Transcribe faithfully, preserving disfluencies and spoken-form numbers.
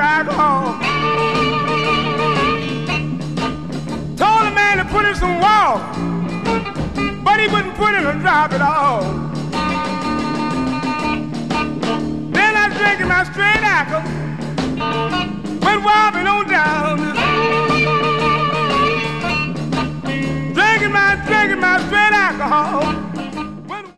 alcohol. Told the man to put in some water, but he wouldn't put in a drop at all. Then I drank my straight alcohol, went wobbling on down.